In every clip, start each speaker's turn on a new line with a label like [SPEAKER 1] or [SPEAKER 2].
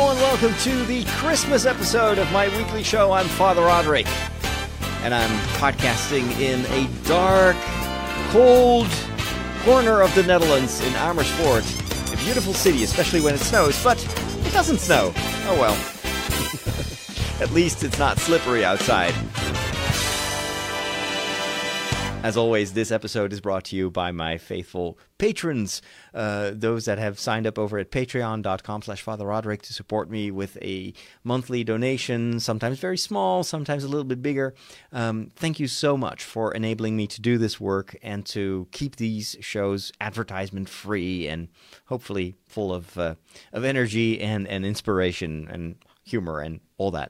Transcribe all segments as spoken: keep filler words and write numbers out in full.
[SPEAKER 1] Hello and welcome to the Christmas episode of my weekly show. I'm Father Roderick, and I'm podcasting in a dark, cold corner of the Netherlands in Amersfoort. A beautiful city, especially when it snows, but it doesn't snow. Oh well. At least it's not slippery outside. As always, this episode is brought to you by my faithful patrons, uh, those that have signed up over at patreon.com slash Father Roderick to support me with a monthly donation, sometimes very small, sometimes a little bit bigger. Um, thank you so much for enabling me to do this work and to keep these shows advertisement-free and hopefully full of uh, of energy and, and inspiration and humor and all that.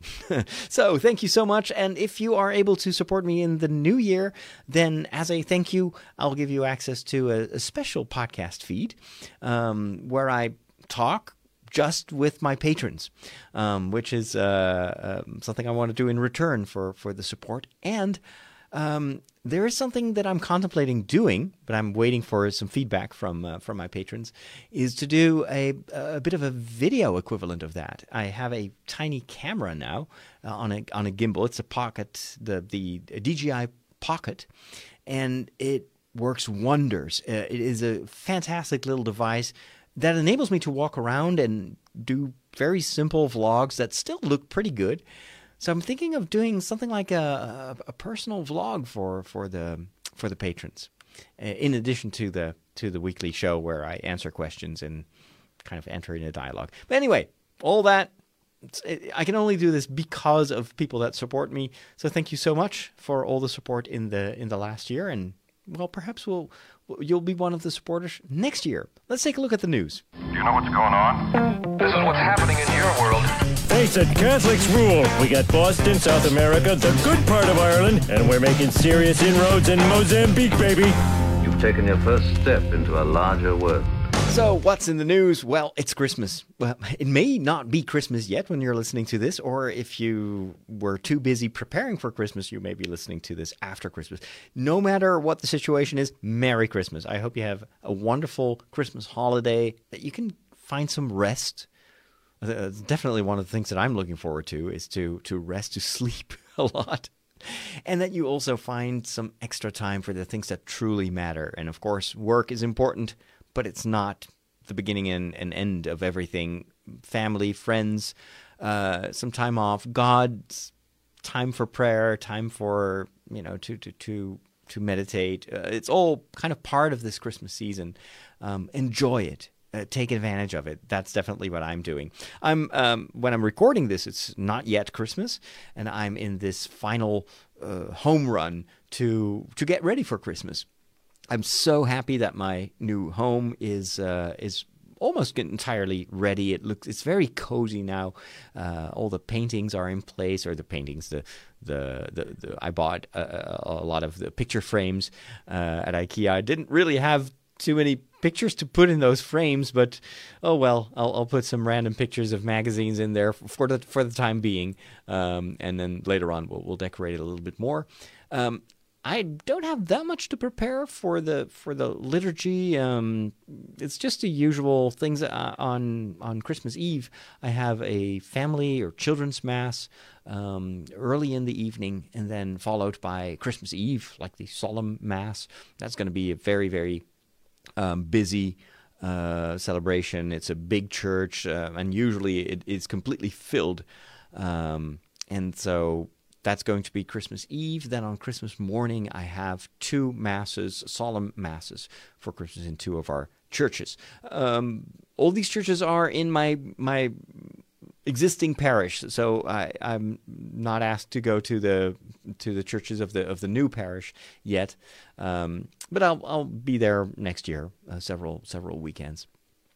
[SPEAKER 1] So thank you so much, and if you are able to support me in the new year, then as a thank you, I'll give you access to a, a special podcast feed um, where I talk just with my patrons, um, which is uh, uh, something I want to do in return for, for the support. And um, there is something that I'm contemplating doing, but I'm waiting for some feedback from uh, from my patrons, is to do a, a bit of a video equivalent of that. I have a tiny camera now uh, on a on a gimbal. It's a Pocket, the the D J I Pocket, and it works wonders. Uh, it is a fantastic little device that enables me to walk around and do very simple vlogs that still look pretty good. So I'm thinking of doing something like a, a, a personal vlog for, for the for the patrons, in addition to the to the weekly show where I answer questions and kind of enter in a dialogue. But anyway, all that, I can only do this because of people that support me. So thank you so much for all the support in the in the last year, and well, perhaps we'll you'll be one of the supporters next year. Let's take a look at the news.
[SPEAKER 2] Do you know what's going on? This is what's happening in your world.
[SPEAKER 3] Face it, Catholics rule. We got Boston, South America, the good part of Ireland, and we're making serious inroads in Mozambique, baby.
[SPEAKER 4] You've taken your first step into a larger world.
[SPEAKER 1] So, what's in the news? Well, it's Christmas. Well, it may not be Christmas yet when you're listening to this, or if you were too busy preparing for Christmas, you may be listening to this after Christmas. No matter what the situation is, Merry Christmas. I hope you have a wonderful Christmas holiday, that you can find some rest. Uh, definitely one of the things that I'm looking forward to is to, to rest, to sleep a lot. And that you also find some extra time for the things that truly matter. And of course, work is important, but it's not the beginning and, and end of everything. Family, friends, uh, some time off, God's time for prayer, time for, you know, to to to, to meditate. Uh, it's all kind of part of this Christmas season. Um, enjoy it. Uh, take advantage of it. That's definitely what I'm doing. I'm um, when I'm recording this, it's not yet Christmas, and I'm in this final uh, home run to to get ready for Christmas. I'm so happy that my new home is uh, is almost entirely ready. It looks it's very cozy now. Uh, all the paintings are in place, or the paintings. The the the, the I bought a, a lot of the picture frames uh, at IKEA. I didn't really have too many pictures to put in those frames, but oh well, I'll, I'll put some random pictures of magazines in there for the for the time being, um, and then later on we'll we'll decorate it a little bit more. Um, I don't have that much to prepare for the for the liturgy. Um, it's just the usual things. Uh, on on Christmas Eve, I have a family or children's mass um, early in the evening, and then followed by Christmas Eve, like the solemn mass. That's going to be a very very Um, busy uh, celebration. It's a big church, uh, and usually it is completely filled. Um, and so that's going to be Christmas Eve. Then on Christmas morning, I have two masses, solemn masses for Christmas in two of our churches. Um, all these churches are in my my existing parish, so I, I'm not asked to go to the to the churches of the of the new parish yet, um, but I'll I'll be there next year, uh, several several weekends.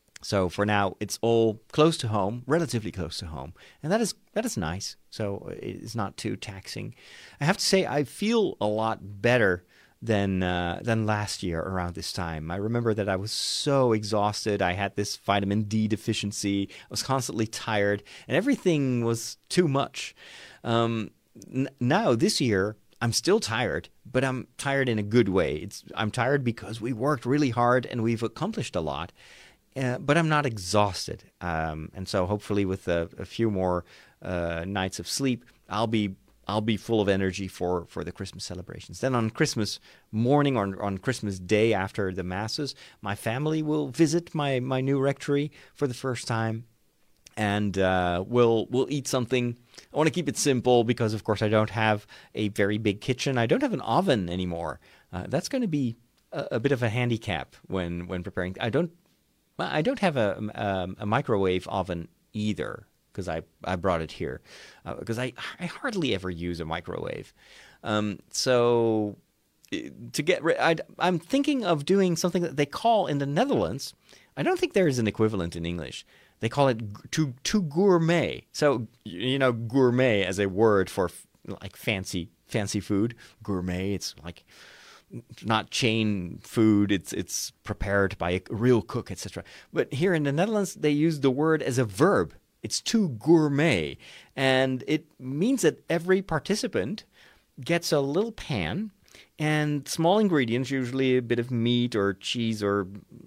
[SPEAKER 1] So for now, it's all close to home, relatively close to home, and that is that is nice. So it's not too taxing. I have to say, I feel a lot better than uh, than last year around this time. I remember that I was so exhausted. I had this vitamin D deficiency. I was constantly tired, and everything was too much. Um, n- now this year, I'm still tired, but I'm tired in a good way. It's I'm tired because we worked really hard and we've accomplished a lot. uh, but I'm not exhausted. Um, and so hopefully with a, a few more uh, nights of sleep, I'll be I'll be full of energy for, for the Christmas celebrations. Then on Christmas morning or on Christmas Day after the Masses, my family will visit my, my new rectory for the first time. And uh, we'll we'll eat something. I want to keep it simple because, of course, I don't have a very big kitchen. I don't have an oven anymore. Uh, that's going to be a, a bit of a handicap when, when preparing. I don't I don't have a, a, a microwave oven either. Because I, I brought it here, because uh, I, I hardly ever use a microwave. Um, so to get rid, I, I'm thinking of doing something that they call in the Netherlands. I don't think there is an equivalent in English. They call it to to gourmet. So you know, gourmet as a word for like fancy fancy food. Gourmet. It's like not chain food. It's it's prepared by a real cook, et cetera. But here in the Netherlands, they use the word as a verb. It's too gourmet, and it means that every participant gets a little pan and small ingredients, usually a bit of meat or cheese or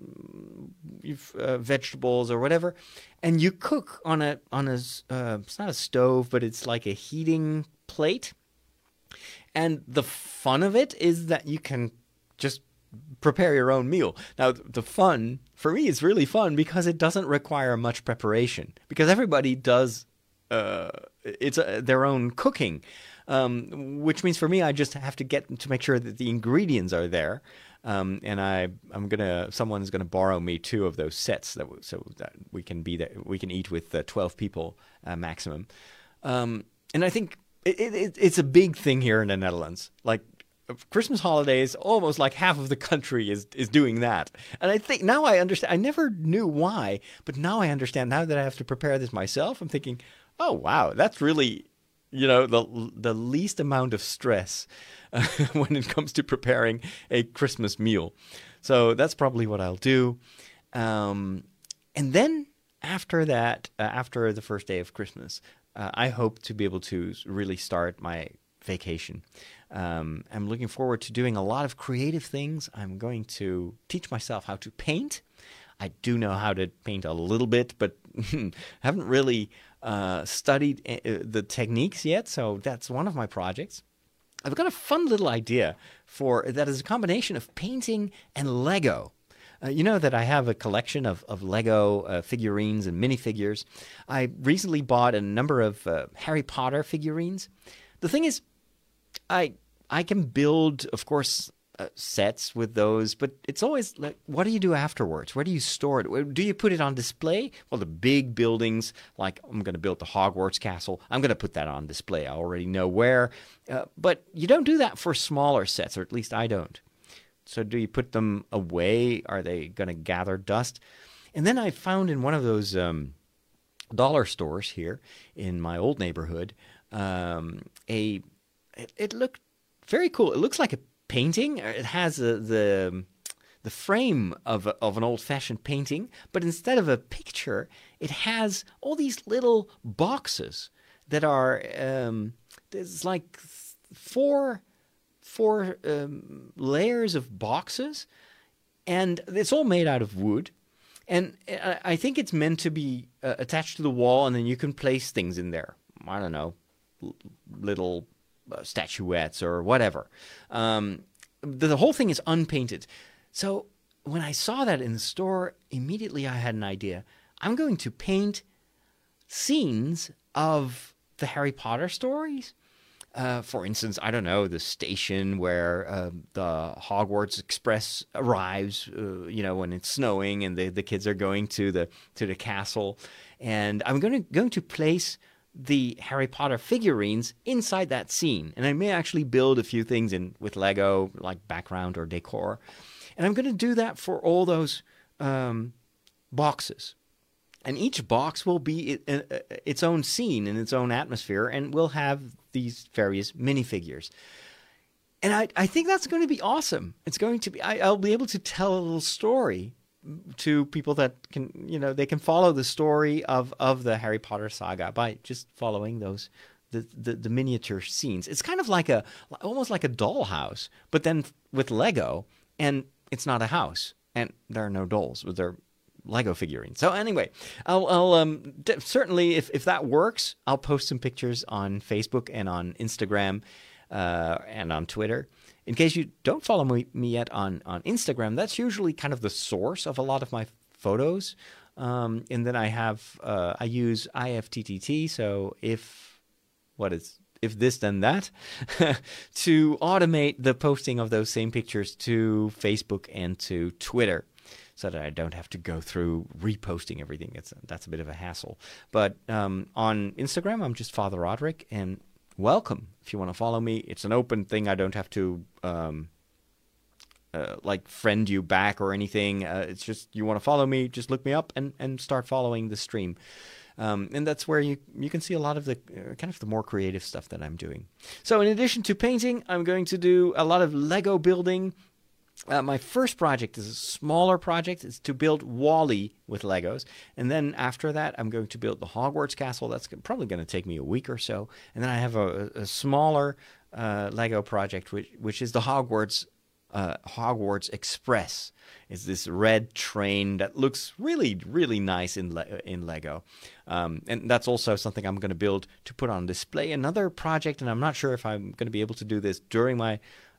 [SPEAKER 1] uh, vegetables or whatever, and you cook on a on a uh, it's not a stove, but it's like a heating plate. And the fun of it is that you can just prepare your own meal. Now, the fun, for me, is really fun because it doesn't require much preparation. Because everybody does uh, it's a, their own cooking, um, which means for me, I just have to get to make sure that the ingredients are there. Um, and I, I'm gonna, someone's gonna borrow me two of those sets that so that we can be that we can eat with uh, twelve people uh, maximum. Um, and I think it, it, it's a big thing here in the Netherlands. Like, Christmas holidays, almost like half of the country is is doing that. And I think now I understand. I never knew why, but now I understand. Now that I have to prepare this myself, I'm thinking, oh, wow, that's really, you know, the the least amount of stress uh, when it comes to preparing a Christmas meal. So that's probably what I'll do. Um, and then after that, uh, after the first day of Christmas, uh, I hope to be able to really start my vacation. Um, I'm looking forward to doing a lot of creative things. I'm going to teach myself how to paint. I do know how to paint a little bit, but haven't really uh, studied uh, the techniques yet. So that's one of my projects. I've got a fun little idea for that is a combination of painting and Lego. Uh, you know that I have a collection of, of Lego uh, figurines and minifigures. I recently bought a number of uh, Harry Potter figurines. The thing is, I I can build, of course, uh, sets with those, but it's always like, what do you do afterwards? Where do you store it? Do you put it on display? Well, the big buildings, like I'm going to build the Hogwarts castle, I'm going to put that on display. I already know where. Uh, but you don't do that for smaller sets, or at least I don't. So do you put them away? Are they going to gather dust? And then I found in one of those um, dollar stores here in my old neighborhood, um, a it, it looked very cool. It looks like a painting. It has a, the the frame of a, of an old-fashioned painting, but instead of a picture, it has all these little boxes that are um, there's like four four um, layers of boxes, and it's all made out of wood. And I, I think it's meant to be uh, attached to the wall, and then you can place things in there. I don't know, l- little Uh, statuettes or whatever. Um, the, the whole thing is unpainted. So when I saw that in the store, immediately I had an idea. I'm going to paint scenes of the Harry Potter stories. Uh, for instance, I don't know, the station where uh, the Hogwarts Express arrives, uh, you know, when it's snowing and the, the kids are going to the to the castle. And I'm going to going to place the Harry Potter figurines inside that scene. And I may actually build a few things in with Lego, like background or decor. And I'm going to do that for all those um, boxes. And each box will be it, uh, its own scene and its own atmosphere, and we'll have these various minifigures. And I, I think that's going to be awesome. It's going to be, I, I'll be able to tell a little story to people that can, you know, they can follow the story of, of the Harry Potter saga by just following those, the, the, the miniature scenes. It's kind of like a, almost like a dollhouse, but then with Lego, and it's not a house, and there are no dolls, but they're Lego figurines. So anyway, I'll, I'll um, d- certainly, if, if that works, I'll post some pictures on Facebook and on Instagram uh, and on Twitter. In case you don't follow me, me yet on, on Instagram, that's usually kind of the source of a lot of my photos. Um, and then I have, uh, I use I F T T T, so if, what is, if this then that, to automate the posting of those same pictures to Facebook and to Twitter, so that I don't have to go through reposting everything. It's, that's a bit of a hassle. But um, on Instagram, I'm just Father Roderick, and welcome if you want to follow me. It's an open thing. I don't have to um, uh, like friend you back or anything. Uh, it's just you want to follow me, just look me up and, and start following the stream. Um, and that's where you you can see a lot of the uh, kind of the more creative stuff that I'm doing. So in addition to painting, I'm going to do a lot of Lego building. Uh, my first project is a smaller project. It's to build WALL-E with Legos. And then after that, I'm going to build the Hogwarts castle. That's probably going to take me a week or so. And then I have a, a smaller uh, Lego project, which, which is the Hogwarts uh, Hogwarts Express. It's this red train that looks really, really nice in Le- in Lego. Um, and that's also something I'm going to build to put on display. Another project, and I'm not sure if I'm going to be able to do this during my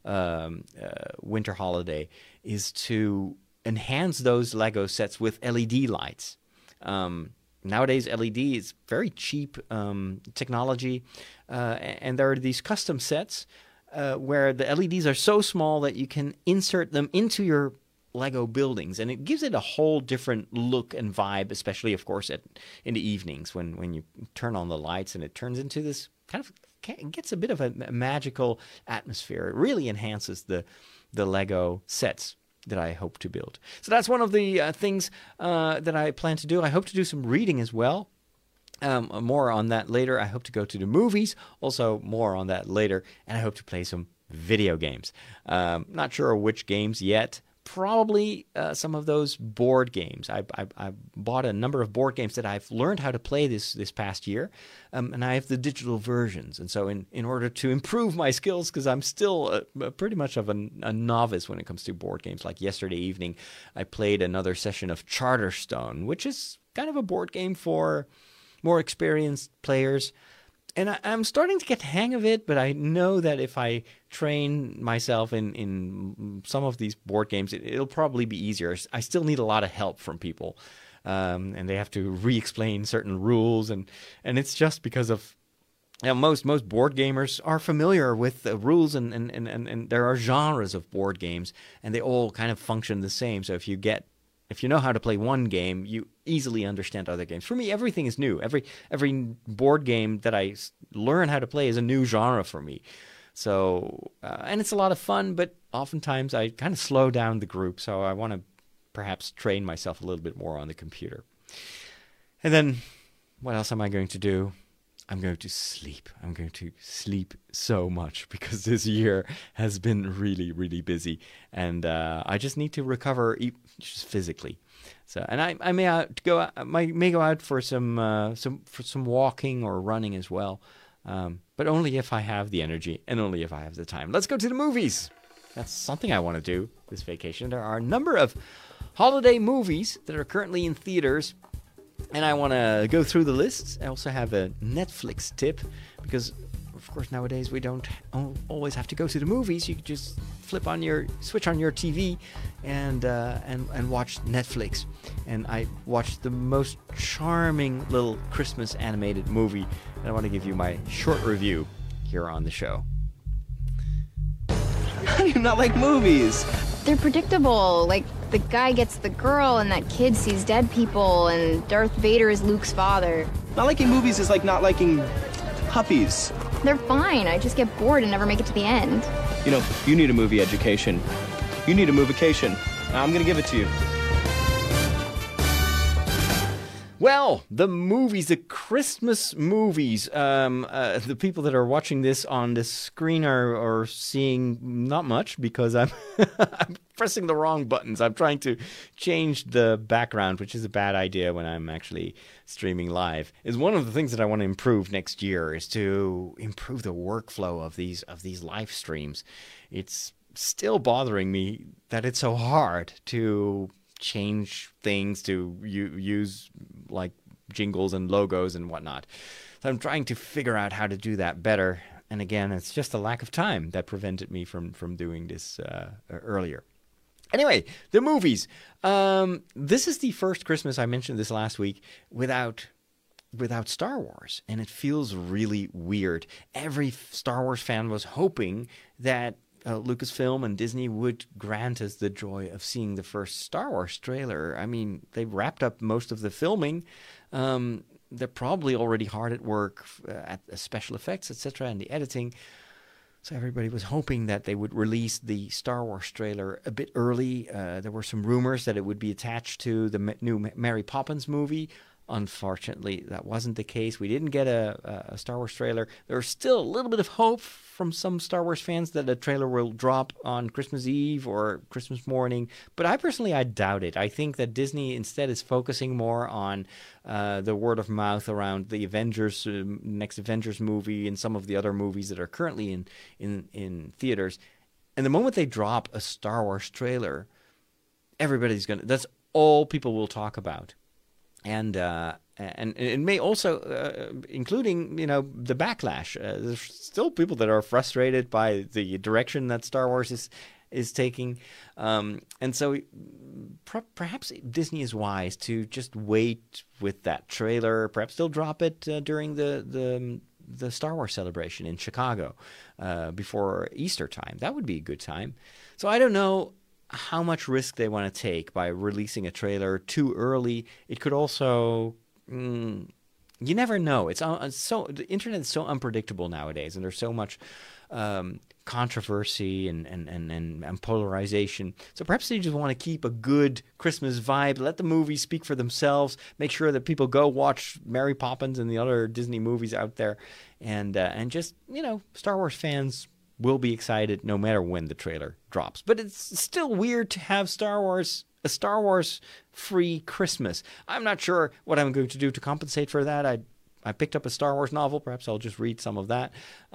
[SPEAKER 1] Um, uh, winter holiday, is to enhance those Lego sets with L E D lights. Um, nowadays, L E D is very cheap um, technology, uh, and there are these custom sets uh, where the L E Ds are so small that you can insert them into your Lego buildings, and it gives it a whole different look and vibe, especially, of course, at in the evenings when, when you turn on the lights and it turns into this kind of it gets a bit of a magical atmosphere. It really enhances the the Lego sets that I hope to build. So that's one of the uh, things uh, that I plan to do. I hope to do some reading as well. Um, more on that later. I hope to go to the movies. Also more on that later. And I hope to play some video games. Um, not sure which games yet. Probably uh, some of those board games. I, I, I bought a number of board games that I've learned how to play this this past year, um, and I have the digital versions. And so in, in order to improve my skills, because I'm still a, a pretty much of a, a novice when it comes to board games, like yesterday evening, I played another session of Charterstone, which is kind of a board game for more experienced players. And I, I'm starting to get the hang of it, but I know that if I train myself in, in some of these board games, it, it'll probably be easier. I still need a lot of help from people, um, and they have to re-explain certain rules, and, and it's just because of you know, most most board gamers are familiar with the rules, and, and, and, and there are genres of board games, and they all kind of function the same. So if you get If you know how to play one game, you easily understand other games. For me, everything is new. Every every board game that I learn how to play is a new genre for me. So, uh, and it's a lot of fun, but oftentimes I kind of slow down the group. So I want to perhaps train myself a little bit more on the computer. And then, what else am I going to do? I'm going to sleep. I'm going to sleep so much because this year has been really, really busy, and uh, I just need to recover just physically. So, and I, I may out go, I may go out for some, uh, some for some walking or running as well, um, but only if I have the energy and only if I have the time. Let's go to the movies. That's something I want to do this vacation. There are a number of holiday movies that are currently in theaters. And I want to go through the lists. I also have a Netflix tip because, of course, nowadays we don't always have to go to the movies. You can just flip on your, switch on your T V and uh, and and watch Netflix. And I watched the most charming little Christmas animated movie. And I want to give you my short review here on the show.
[SPEAKER 5] How do you not like movies?
[SPEAKER 6] They're predictable. Like, the guy gets the girl, and that kid sees dead people, and Darth Vader is Luke's father.
[SPEAKER 5] Not liking movies is like not liking puppies.
[SPEAKER 6] They're fine. I just get bored and never make it to the end.
[SPEAKER 5] You know, you need a movie education. You need a movication. I'm gonna give it to you.
[SPEAKER 1] Well, the movies, the Christmas movies. Um, uh, the people that are watching this on the screen are, are seeing not much because I'm, I'm pressing the wrong buttons. I'm trying to change the background, which is a bad idea when I'm actually streaming live. Is one of the things that I want to improve next year is to improve the workflow of these of these live streams. It's still bothering me that it's so hard to change things to u- use like jingles and logos and whatnot. So I'm trying to figure out how to do that better. And again, it's just a lack of time that prevented me from, from doing this uh, earlier. Anyway, the movies. Um, this is the first Christmas, I mentioned this last week, without without Star Wars. And it feels really weird. Every Star Wars fan was hoping that uh, Lucasfilm and Disney would grant us the joy of seeing the first Star Wars trailer. I mean, they wrapped up most of the filming. Um, they're probably already hard at work uh, at the special effects, et cetera, and the editing. So everybody was hoping that they would release the Star Wars trailer a bit early. Uh, there were some rumors that it would be attached to the m- new Mary Poppins movie. Unfortunately, that wasn't the case. We didn't get a, a Star Wars trailer. There's still a little bit of hope from some Star Wars fans that a trailer will drop on Christmas Eve or Christmas morning. But I personally, I doubt it. I think that Disney instead is focusing more on uh, the word of mouth around the Avengers, uh, next Avengers movie and some of the other movies that are currently in, in, in theaters. And the moment they drop a Star Wars trailer, everybody's going to, that's all people will talk about. And uh, and it may also, uh, including, you know, the backlash. Uh, there's still people that are frustrated by the direction that Star Wars is is taking. Um, and so per- perhaps Disney is wise to just wait with that trailer. Perhaps they'll drop it uh, during the, the the Star Wars celebration in Chicago uh, before Easter time. That would be a good time. So I don't know how much risk they want to take by releasing a trailer too early. It could also, mm, you never know. It's, uh, so the internet is so unpredictable nowadays, and there's so much um, controversy and, and, and, and, and polarization. So perhaps they just want to keep a good Christmas vibe, let the movies speak for themselves, make sure that people go watch Mary Poppins and the other Disney movies out there, and uh, and just, you know, Star Wars fans will be excited no matter when the trailer drops. But it's still weird to have Star Wars, a Star Wars free Christmas. I'm not sure what I'm going to do to compensate for that. I I picked up a Star Wars novel. Perhaps I'll just read some of that.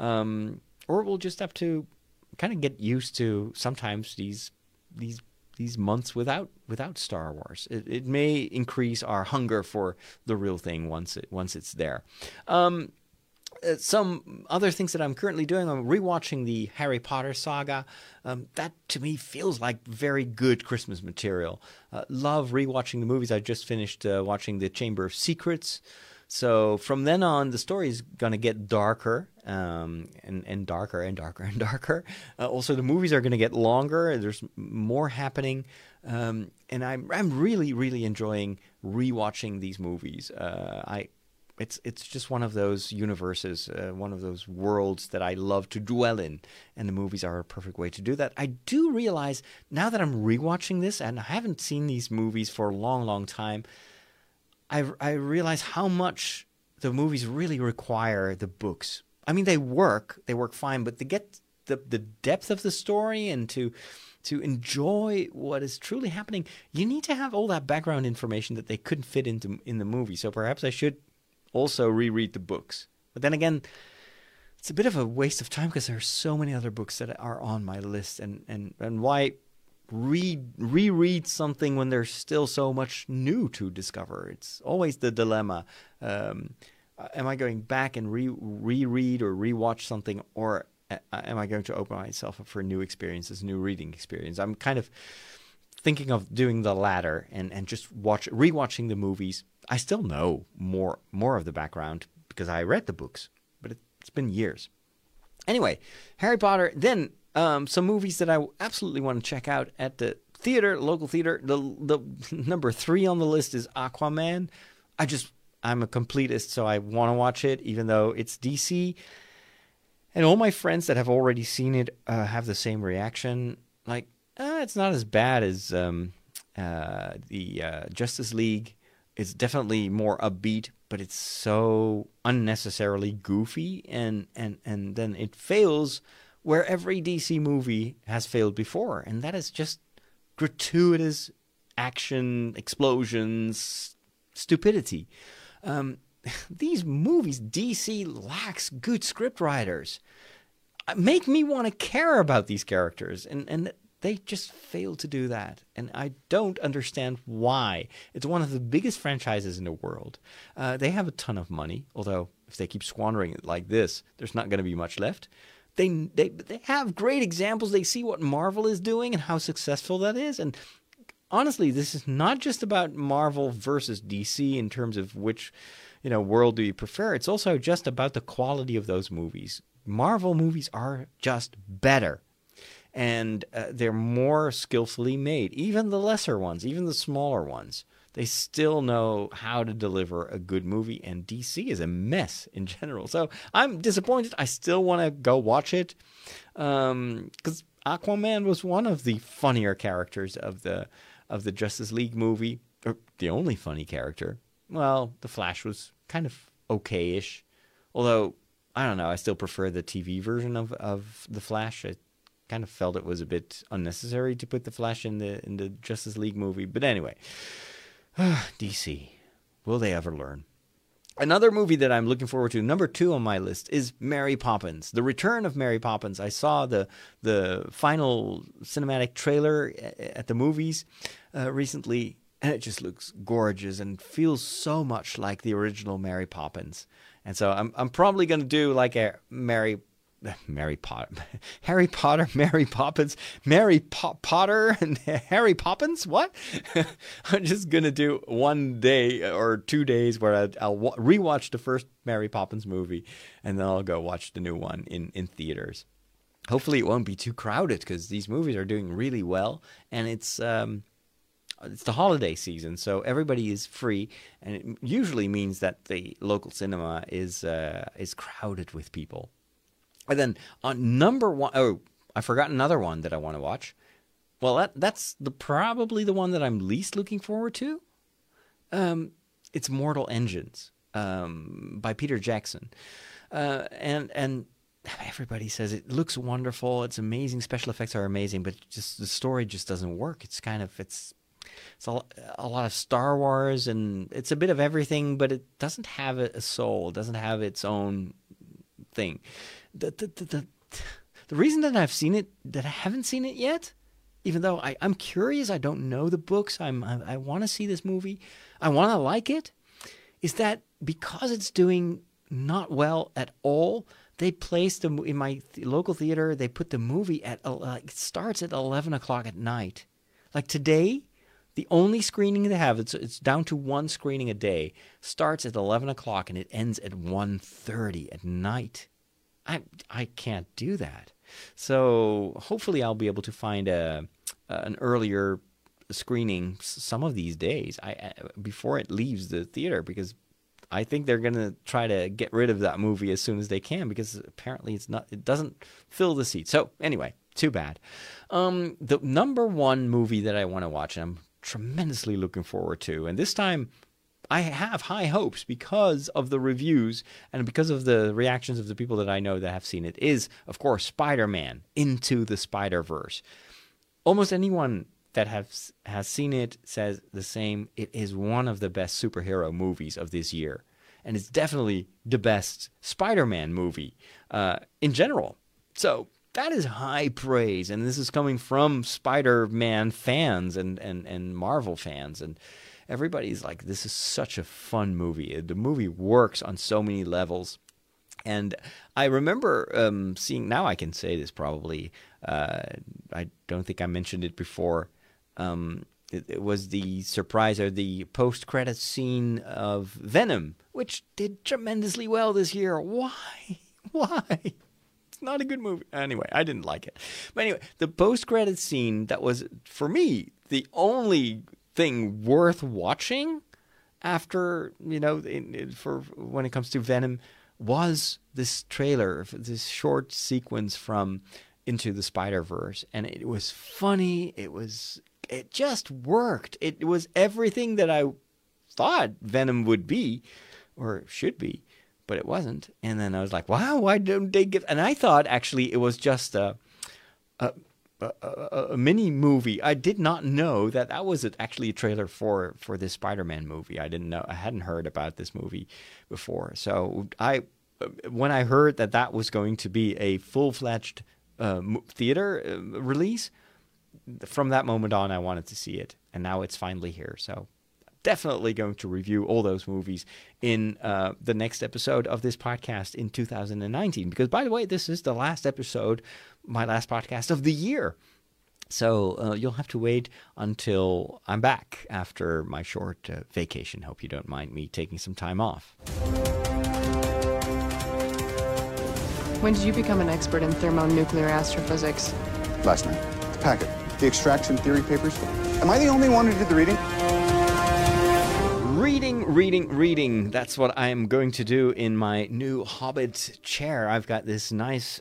[SPEAKER 1] Um, or we'll just have to kind of get used to sometimes these these these months without without Star Wars. It, it may increase our hunger for the real thing once it once it's there. Um, Uh, some other things that I'm currently doing, I'm rewatching the Harry Potter saga. Um, that, to me, feels like very good Christmas material. Uh, love rewatching the movies. I just finished uh, watching The Chamber of Secrets. So from then on, the story is going to get darker um, and, and darker and darker and darker. Uh, also, the movies are going to get longer. There's more happening. Um, and I'm, I'm really, really enjoying rewatching these movies. Uh, I It's it's just one of those universes, uh, one of those worlds that I love to dwell in, and the movies are a perfect way to do that. I do realize now that I'm rewatching this, and I haven't seen these movies for a long, long time, I I realize how much the movies really require the books. I mean, they work, they work fine, but to get the the depth of the story and to to enjoy what is truly happening, you need to have all that background information that they couldn't fit into in the movie. So perhaps I should also reread the books. But then again, it's a bit of a waste of time because there are so many other books that are on my list. And, and, and why read reread something when there's still so much new to discover? It's always the dilemma. Um, am I going back and re reread or rewatch something, or am I going to open myself up for new experiences, new reading experience? I'm kind of thinking of doing the latter and, and just watch rewatching the movies. I still know more more of the background because I read the books, but it, it's been years. Anyway, Harry Potter. Then um, some movies that I absolutely want to check out at the theater, local theater. The the number three on the list is Aquaman. I just I'm a completist, so I want to watch it, even though it's D C. And all my friends that have already seen it uh, have the same reaction. Like, uh, it's not as bad as um, uh, the uh, Justice League. It's definitely more upbeat, but it's so unnecessarily goofy, and, and, and then it fails where every D C movie has failed before, and that is just gratuitous action, explosions, stupidity. Um, these movies, D C lacks good script writers. Make me want to care about these characters, and, and They just fail to do that. And I don't understand why. It's one of the biggest franchises in the world. Uh, they have a ton of money, although if they keep squandering it like this, there's not going to be much left. They, they, they have great examples. They see what Marvel is doing and how successful that is. And honestly, this is not just about Marvel versus D C in terms of which, you know, world do you prefer. It's also just about the quality of those movies. Marvel movies are just better. And uh, they're more skillfully made. Even the lesser ones, even the smaller ones, they still know how to deliver a good movie. And D C is a mess in general. So I'm disappointed. I still want to go watch it. Um, because Aquaman was one of the funnier characters of the of the Justice League movie. Or the only funny character. Well, the Flash was kind of okay-ish. Although, I don't know, I still prefer the T V version of, of the Flash. I kind of felt it was a bit unnecessary to put the Flash in the in the Justice League movie. But anyway, D C, will they ever learn? Another movie that I'm looking forward to, number two on my list, is Mary Poppins. The Return of Mary Poppins. I saw the the final cinematic trailer at the movies uh, recently, and it just looks gorgeous and feels so much like the original Mary Poppins. And so I'm I'm probably going to do like a Mary Mary Potter, Harry Potter, Mary Poppins, Mary po- Potter, and Harry Poppins. What? I'm just gonna do one day or two days where I, I'll w- rewatch the first Mary Poppins movie, and then I'll go watch the new one in, in theaters. Hopefully, it won't be too crowded because these movies are doing really well, and it's um, it's the holiday season, so everybody is free, and it usually means that the local cinema is uh, is crowded with people. And then on number one, oh, I forgot another one that I want to watch. Well, that that's the probably the one that I'm least looking forward to. Um, it's Mortal Engines um, by Peter Jackson, uh, and and everybody says it looks wonderful. It's amazing. Special effects are amazing, but just the story just doesn't work. It's kind of it's it's a, a lot of Star Wars, and it's a bit of everything, but it doesn't have a, a soul. It doesn't have its own thing. The, the the the the reason that I've seen it, that I haven't seen it yet, even though I, I'm curious, I don't know the books, I'm I, I want to see this movie, I want to like it, is that because it's doing not well at all, they placed the in my th- local theater. They put the movie at uh, like it starts at eleven o'clock at night. Like today, the only screening they have, it's it's down to one screening a day, starts at eleven o'clock and it ends at one thirty at night. I I can't do that. So hopefully I'll be able to find a an earlier screening some of these days I before it leaves the theater, because I think they're going to try to get rid of that movie as soon as they can, because apparently it's not it doesn't fill the seat. So anyway, too bad. Um, the number one movie that I want to watch, and I'm tremendously looking forward to, and this time I have high hopes because of the reviews and because of the reactions of the people that I know that have seen it, is, of course, Spider-Man Into the Spider-Verse. Almost anyone that has, has seen it says the same. It is one of the best superhero movies of this year. And it's definitely the best Spider-Man movie uh, in general. So that is high praise. And this is coming from Spider-Man fans and, and, and Marvel fans. And everybody's like, this is such a fun movie. The movie works on so many levels. And I remember um, seeing, now I can say this probably, uh, I don't think I mentioned it before. Um, it, it was the surprise or the post-credits scene of Venom, which did tremendously well this year. Why? Why? It's not a good movie. Anyway, I didn't like it. But anyway, the post-credits scene, that was, for me, the only thing worth watching after, you know, in, in, for when it comes to Venom, was this trailer, this short sequence from Into the Spider-Verse. And it was funny. It was, it just worked. It was everything that I thought Venom would be, or should be, but it wasn't. And then I was like, wow, why don't they give, and I thought actually it was just a, a A, a, a mini movie. I did not know that that was actually a trailer for for this Spider-Man movie. I didn't know. I hadn't heard about this movie before. So I, when I heard that that was going to be a full-fledged uh, theater uh, release, from that moment on, I wanted to see it, and now it's finally here. So definitely going to review all those movies in uh, the next episode of this podcast in two thousand nineteen. Because, by the way, this is the last episode, my last podcast of the year. So uh, you'll have to wait until I'm back after my short uh, vacation. Hope you don't mind me taking some time off.
[SPEAKER 7] When did you become an expert in thermonuclear astrophysics?
[SPEAKER 8] Last night. The packet. The extraction theory papers. Am I the only one who did the reading?
[SPEAKER 1] Reading, reading, reading. That's what I'm going to do in my new Hobbit chair. I've got this nice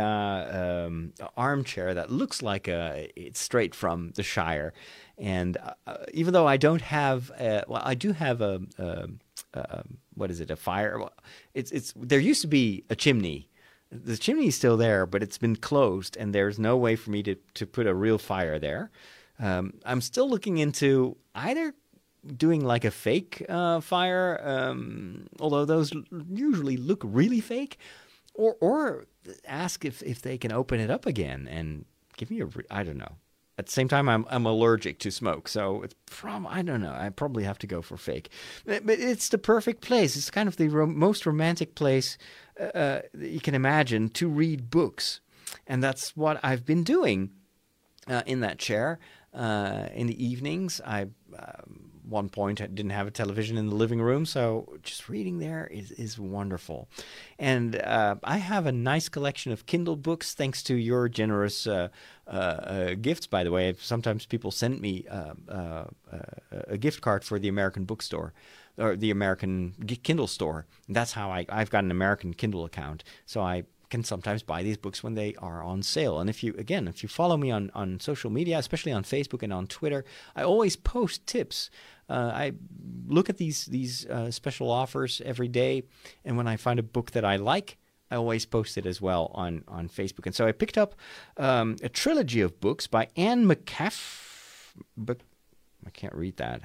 [SPEAKER 1] IKEA um, armchair that looks like a, it's straight from the Shire. And uh, even though I don't have, a, well, I do have a, a, a, what is it, a fire? It's it's. There used to be a chimney. The chimney is still there, but it's been closed, and there's no way for me to, to put a real fire there. Um, I'm still looking into either doing like a fake uh, fire, um, although those usually look really fake, or or ask if, if they can open it up again and give me a, re- I don't know. At the same time, I'm I'm allergic to smoke, so it's prob- I don't know. I probably have to go for fake. But, but it's the perfect place. It's kind of the ro- most romantic place uh, that you can imagine to read books. And that's what I've been doing uh, in that chair. Uh, in the evenings, I um, one point I didn't have a television in the living room, so just reading there is, is wonderful. And uh, I have a nice collection of Kindle books, thanks to your generous uh, uh, uh, gifts, by the way. Sometimes people send me uh, uh, uh, a gift card for the American bookstore, or the American Kindle store. And that's how I, I've got an American Kindle account, so I can sometimes buy these books when they are on sale. And if you, again, if you follow me on, on social media, especially on Facebook and on Twitter, I always post tips. Uh, I look at these these uh, special offers every day, and when I find a book that I like, I always post it as well on, on Facebook. And so I picked up um, a trilogy of books by Anne McCaff... But I can't read that.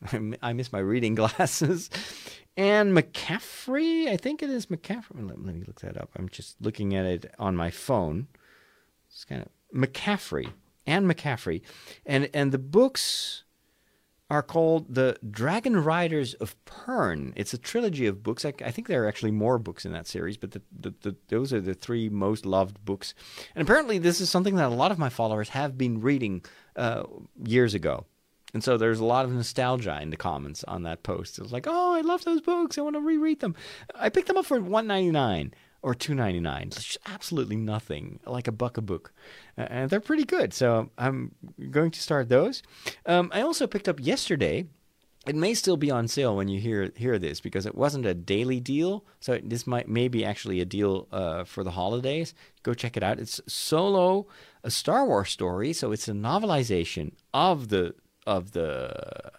[SPEAKER 1] I miss my reading glasses. Anne McCaffrey, I think it is McCaffrey. Let, let me look that up. I'm just looking at it on my phone. It's kind of McCaffrey, Anne McCaffrey, and and the books are called The Dragon Riders of Pern. It's a trilogy of books. I, I think there are actually more books in that series, but the, the, the, those are the three most loved books. And apparently, this is something that a lot of my followers have been reading uh, years ago. And so there's a lot of nostalgia in the comments on that post. It was like, oh, I love those books. I want to reread them. I picked them up for one ninety-nine or two ninety-nine. It's absolutely nothing, like a buck a book. Uh, and they're pretty good. So I'm going to start those. Um, I also picked up yesterday. It may still be on sale when you hear hear this, because it wasn't a daily deal. So this might maybe actually a deal uh, for the holidays. Go check it out. It's Solo, a Star Wars story. So it's a novelization of the of the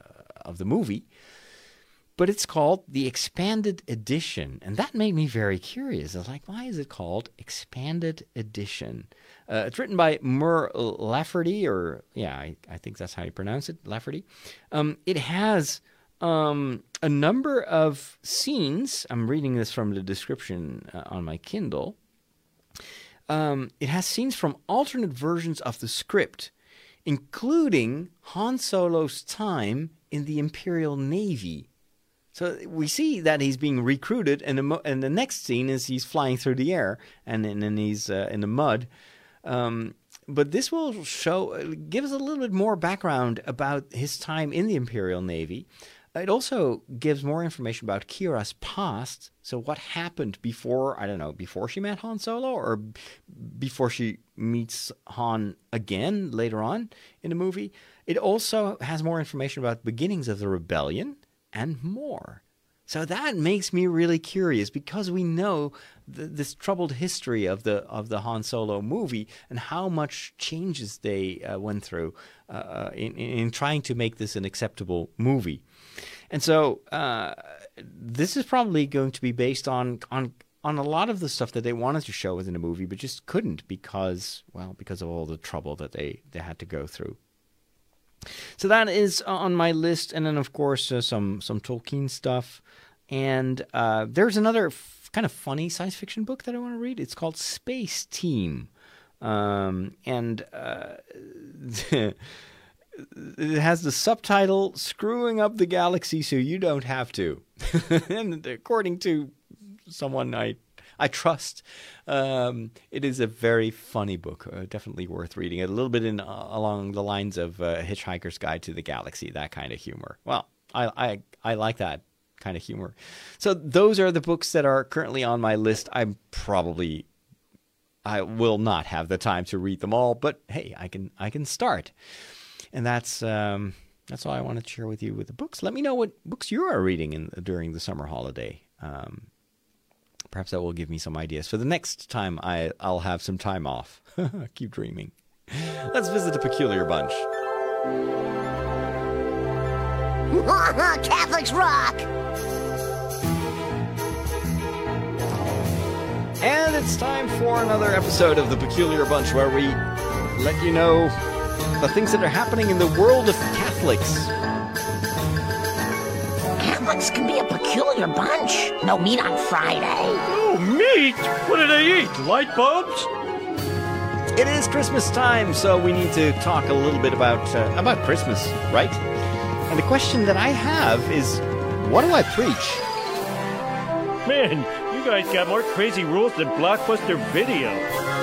[SPEAKER 1] of the movie, but it's called the Expanded Edition, and that made me very curious. I was like, why is it called Expanded Edition? Uh, it's written by Mur Lafferty, or yeah, I, I think that's how you pronounce it, Lafferty. Um, it has um, a number of scenes. I'm reading this from the description uh, on my Kindle. Um, it has scenes from alternate versions of the script, including Han Solo's time in the Imperial Navy. So we see that he's being recruited, and the, mo- and the next scene is he's flying through the air, and, and then he's uh, in the mud. Um, but this will show, give us a little bit more background about his time in the Imperial Navy. It also gives more information about Kira's past. So what happened before, I don't know, before she met Han Solo, or b- before she meets Han again later on in the movie. It also has more information about the beginnings of the rebellion and more. So that makes me really curious, because we know the, this troubled history of the of the Han Solo movie and how much changes they uh, went through uh, in, in trying to make this an acceptable movie. And so uh, this is probably going to be based on on on a lot of the stuff that they wanted to show within the movie, but just couldn't because, well, because of all the trouble that they, they had to go through. So that is on my list, and then of course uh, some some Tolkien stuff. And uh, there's another f- kind of funny science fiction book that I want to read. It's called Space Team. Um, and uh, it has the subtitle "Screwing Up the Galaxy So You Don't Have to." And according to someone I I trust, um, it is a very funny book. Uh, definitely worth reading. A little bit in uh, along the lines of uh, Hitchhiker's Guide to the Galaxy, that kind of humor. Well, I I, I like that kind of humor. So those are the books that are currently on my list. I'm probably I will not have the time to read them all, but hey, I can I can start. And that's um, that's all I want to share with you with the books. Let me know what books you are reading in, during the summer holiday. Um, perhaps that will give me some ideas for the next time I, I'll have some time off. Keep dreaming. Let's visit a peculiar bunch.
[SPEAKER 9] Catholics rock!
[SPEAKER 1] And it's time for another episode of The Peculiar Bunch, where we let you know the things that are happening in the world of Catholics.
[SPEAKER 9] Catholics can be a peculiar bunch. No meat on Friday.
[SPEAKER 3] Oh, meat? What do they eat? Light bulbs?
[SPEAKER 1] It is Christmas time, so we need to talk a little bit about uh, about Christmas, right? And the question that I have is, what do I preach?
[SPEAKER 3] Man, you guys got more crazy rules than Blockbuster Video.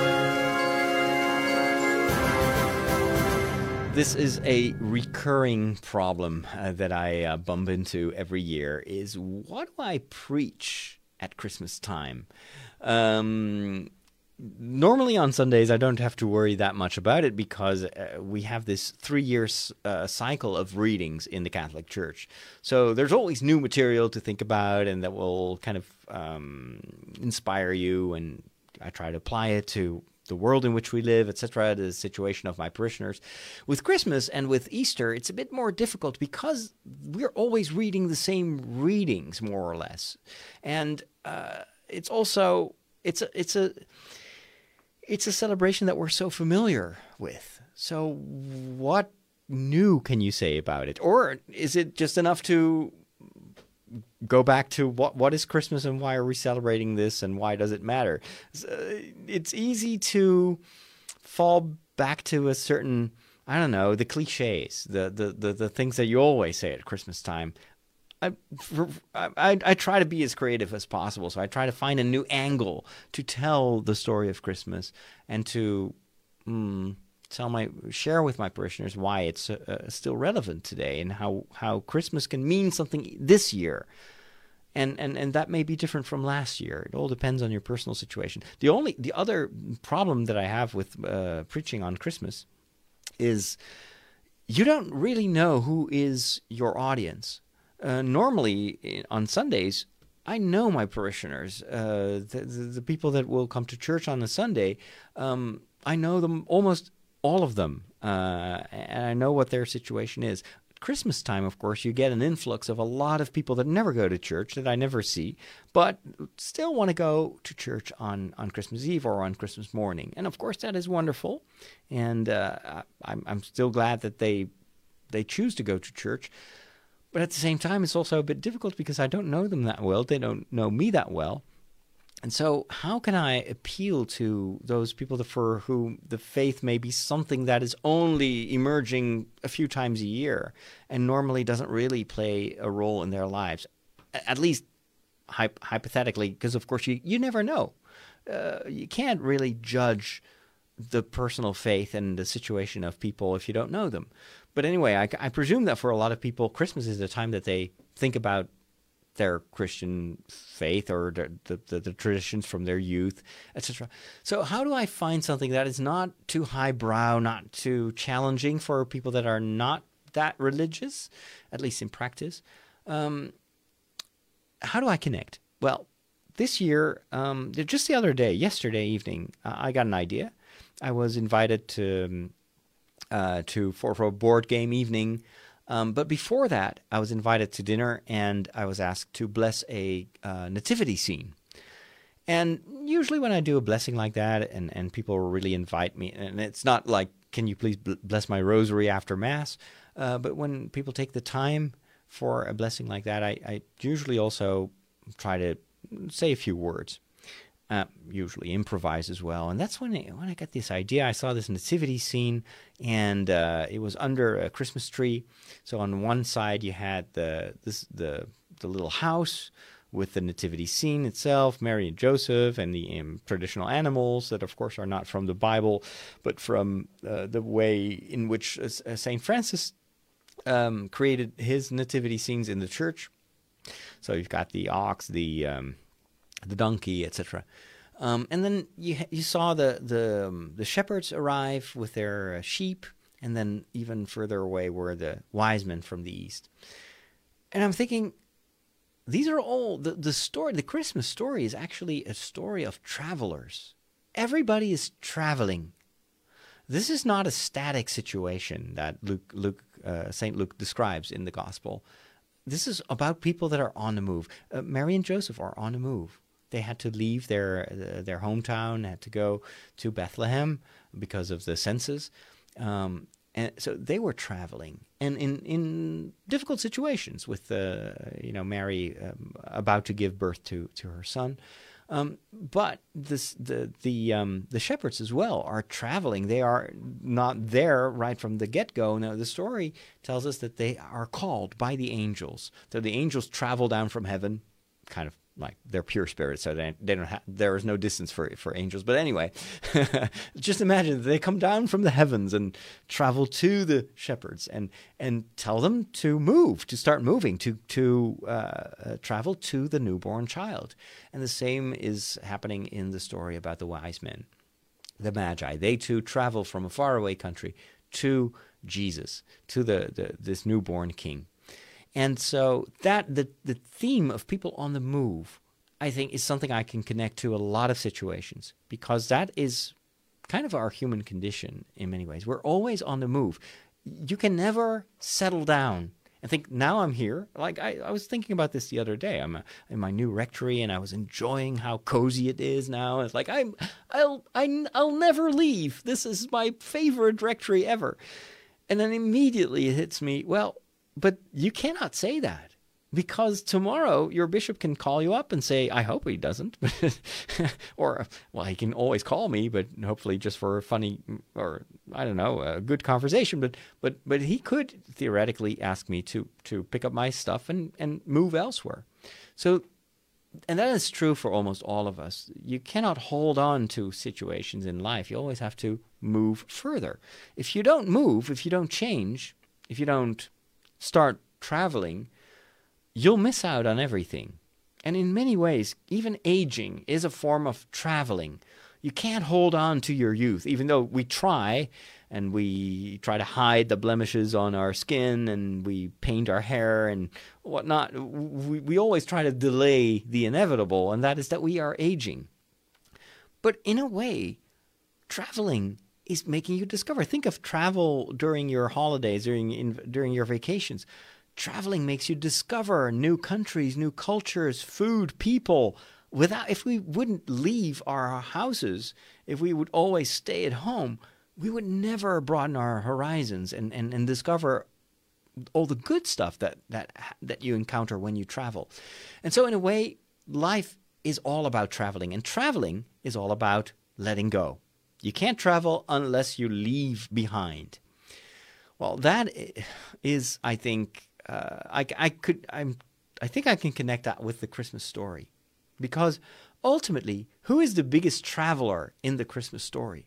[SPEAKER 1] This is a recurring problem uh, that I uh, bump into every year, is what do I preach at Christmas time? Um, normally on Sundays, I don't have to worry that much about it because uh, we have this three-year uh, cycle of readings in the Catholic Church. So there's always new material to think about and that will kind of um, inspire you, and I try to apply it to the world in which we live, et cetera, the situation of my parishioners. With Christmas and with Easter, it's a bit more difficult because we're always reading the same readings, more or less. And uh, it's also, it's a, it's a, it's a celebration that we're so familiar with. So what new can you say about it? Or is it just enough to go back to what what is Christmas and why are we celebrating this and why does it matter? It's easy to fall back to a certain, I don't know, the cliches, the the the, the things that you always say at Christmas time. I, I I try to be as creative as possible, so I try to find a new angle to tell the story of Christmas and to mm, tell my share with my parishioners why it's uh, still relevant today and how, how Christmas can mean something this year. And, and and that may be different from last year. It all depends on your personal situation. The only the other problem that I have with uh, preaching on Christmas is you don't really know who is your audience. Uh, normally on Sundays, I know my parishioners, uh, the, the, the people that will come to church on a Sunday. Um, I know them, almost all of them, uh, and I know what their situation is. Christmas time, of course, you get an influx of a lot of people that never go to church, that I never see, but still want to go to church on, on Christmas Eve or on Christmas morning. And of course, that is wonderful. And uh, I'm, I'm still glad that they they choose to go to church. But at the same time, it's also a bit difficult because I don't know them that well. They don't know me that well. And so how can I appeal to those people for whom the faith may be something that is only emerging a few times a year and normally doesn't really play a role in their lives, at least hy- hypothetically, because, of course, you, you never know. Uh, you can't really judge the personal faith and the situation of people if you don't know them. But anyway, I, I presume that for a lot of people, Christmas is the time that they think about their Christian faith or the, the, the, the traditions from their youth, et cetera. So how do I find something that is not too highbrow, not too challenging for people that are not that religious, at least in practice? Um, how do I connect? Well, this year, um, just the other day, yesterday evening, uh, I got an idea. I was invited to uh, to for, for a board game evening. Um, but before that, I was invited to dinner, and I was asked to bless a uh, nativity scene. And usually when I do a blessing like that, and, and people really invite me, and it's not like, can you please bless my rosary after Mass? Uh, but when people take the time for a blessing like that, I, I usually also try to say a few words. uh, usually improvise as well. And that's when I, when I got this idea. I saw this nativity scene, and uh, it was under a Christmas tree. So on one side you had the this the the little house with the nativity scene itself, Mary and Joseph, and the um, traditional animals that, of course, are not from the Bible, but from uh, the way in which uh, Saint Francis um, created his nativity scenes in the church. So you've got the ox, the um, the donkey, et cetera. Um, and then you you saw the the um, the shepherds arrive with their uh, sheep, and then even further away were the wise men from the east. And I'm thinking, these are all, the, the story, the Christmas story is actually a story of travelers. Everybody is traveling. This is not a static situation that Luke, Luke, uh, Saint Luke describes in the Gospel. This is about people that are on the move. Uh, Mary and Joseph are on the move. They had to leave their uh, their hometown, had to go to Bethlehem because of the census. Um, And so they were traveling, and in, in difficult situations with uh, you know Mary um, about to give birth to, to her son, um, but this the the um, the shepherds as well are traveling. They are not there right from the get go. Now the story tells us that they are called by the angels. So the angels travel down from heaven, kind of like they're pure spirits, so they, they don't have, there is no distance for for angels. But anyway, just imagine that they come down from the heavens and travel to the shepherds and and tell them to move, to start moving, to to uh, uh, travel to the newborn child. And the same is happening in the story about the wise men, the Magi. They too travel from a faraway country to Jesus, to the, the this newborn king. And so that the the theme of people on the move, I think, is something I can connect to a lot of situations, because that is kind of our human condition in many ways. We're always on the move. You can never settle down and think, now I'm here. Like I, I was thinking about this the other day. I'm a, in my new rectory, and I was enjoying how cozy it is now. It's like I'm, I'll, I, I'll never leave. This is my favorite rectory ever. And then immediately it hits me, well, but you cannot say that, because tomorrow your bishop can call you up and say, I hope he doesn't, or, well, he can always call me, but hopefully just for a funny, or I don't know, a good conversation. But but but he could theoretically ask me to to pick up my stuff and, and move elsewhere. So, and that is true for almost all of us. You cannot hold on to situations in life. You always have to move further. If you don't move, if you don't change, if you don't start traveling, you'll miss out on everything. And in many ways, even aging is a form of traveling. You can't hold on to your youth, even though we try, and we try to hide the blemishes on our skin, and we paint our hair and whatnot. We, we always try to delay the inevitable, and that is that we are aging. But in a way, traveling is making you discover. Think of travel during your holidays, during in, during your vacations. Traveling makes you discover new countries, new cultures, food, people. Without, if we wouldn't leave our houses, if we would always stay at home, we would never broaden our horizons and, and, and discover all the good stuff that, that that you encounter when you travel. And so in a way, life is all about traveling, and traveling is all about letting go. You can't travel unless you leave behind. Well, that is, I think, uh, I, I could, I'm, I think I can connect that with the Christmas story, because ultimately, who is the biggest traveler in the Christmas story?